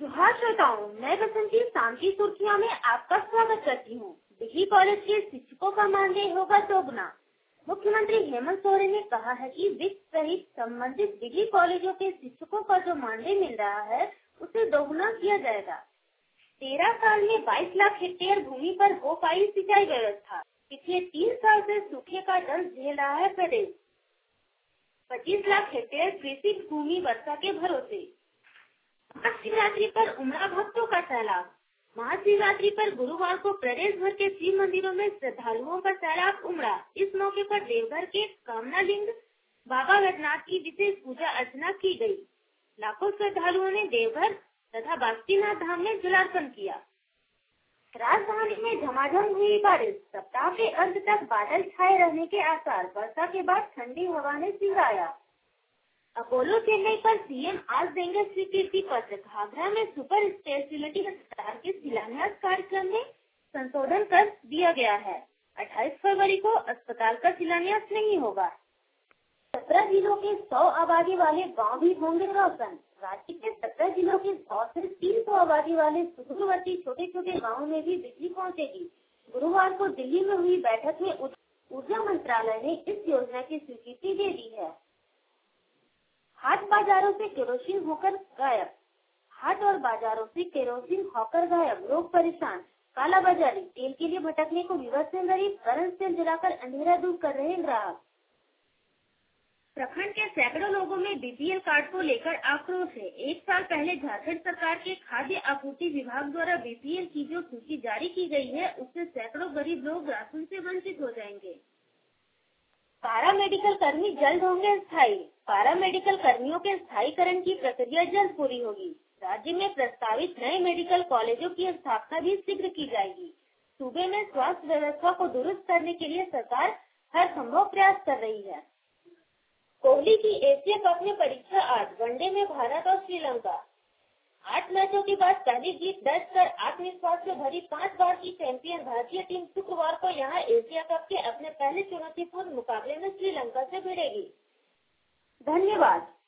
जोहार श्रोताओं, मैं बसंती शांति सुर्खियों में आपका स्वागत करती हूँ। डिग्री कॉलेज के शिक्षकों का मानदेय होगा दोगुना। मुख्यमंत्री हेमंत सोरेन ने कहा है कि वित्त सहित संबंधित डिग्री कॉलेजों के शिक्षकों का जो मानदेय मिल रहा है उसे दोगुना किया जाएगा। 13 साल में 22 लाख हेक्टेयर भूमि पर हो पाई सिंचाई व्यवस्था। पिछले 3 साल से सूखे का दर्द झेल रहा है प्रदेश। 25 लाख हेक्टेयर कृषि भूमि वर्षा के भरोसे। महाशिवरात्रि पर उमड़ा भक्तों का सैलाब। महाशिवरात्रि पर गुरुवार को प्रदेश भर के शिव मंदिरों में श्रद्धालुओं का सैलाब उमड़ा। इस मौके पर देवघर के कामनालिंग बाबा वैद्यनाथ की विशेष पूजा अर्चना की गई। लाखों श्रद्धालुओं ने देवघर तथा बासुकीनाथ धाम में जलार्पण किया। राजधानी में झमाझम हुई बारिश। सप्ताह के अंत तक बादल छाए रहने के आसार। वर्षा के बाद ठंडी हवा ने सिहराया। अपोलो चेन्नई पर सीएम आज देंगे स्वीकृति पत्र। घाघरा में सुपर स्पेशलिटी अस्पताल के शिलान्यास कार्यक्रम में संशोधन कर दिया गया है। 28 फरवरी को अस्पताल का शिलान्यास नहीं होगा। 17 जिलों के 100 आबादी वाले गांव भी होंगे रोशन। राज्य के 17 जिलों के 100 से 300 आबादी वाले सुदूरवर्ती छोटे छोटे गाँवों में भी बिजली पहुँचेगी। गुरुवार को दिल्ली में हुई बैठक में ऊर्जा मंत्रालय ने इस योजना की स्वीकृति दे दी है। हाट बाजारों से केरोसिन होकर गायब। हाट और बाजारों से केरोसिन होकर गायब। लोग परेशान। कालाबाजारी। तेल के लिए भटकने को विवश से गरीब। करंट तेल जलाकर अंधेरा दूर कर रहे ग्राहक। प्रखंड के सैकड़ों लोगों में बीपीएल कार्ड को लेकर आक्रोश है। 1 साल पहले झारखंड सरकार के खाद्य आपूर्ति विभाग द्वारा बीपीएल की जो सूची जारी की गई है उससे सैकड़ों गरीब लोग राशन से वंचित हो जाएंगे। पारा मेडिकल कर्मी जल्द होंगे स्थायी। पारा मेडिकल कर्मियों के स्थायीकरण की प्रक्रिया जल्द पूरी होगी। राज्य में प्रस्तावित नए मेडिकल कॉलेजों की स्थापना भी शीघ्र की जाएगी। सूबे में स्वास्थ्य व्यवस्था को दुरुस्त करने के लिए सरकार हर संभव प्रयास कर रही है। कोहली की एशिया कप में परीक्षा आज। वनडे में भारत और श्रीलंका। 8 मैचों के बाद पहली जीत दर्ज कर आत्मविश्वास से भरी 5 बार की चैंपियन भारतीय टीम शुक्रवार को यहां एशिया कप के अपने पहले चुनौतीपूर्ण मुकाबले में श्रीलंका से भिड़ेगी। धन्यवाद।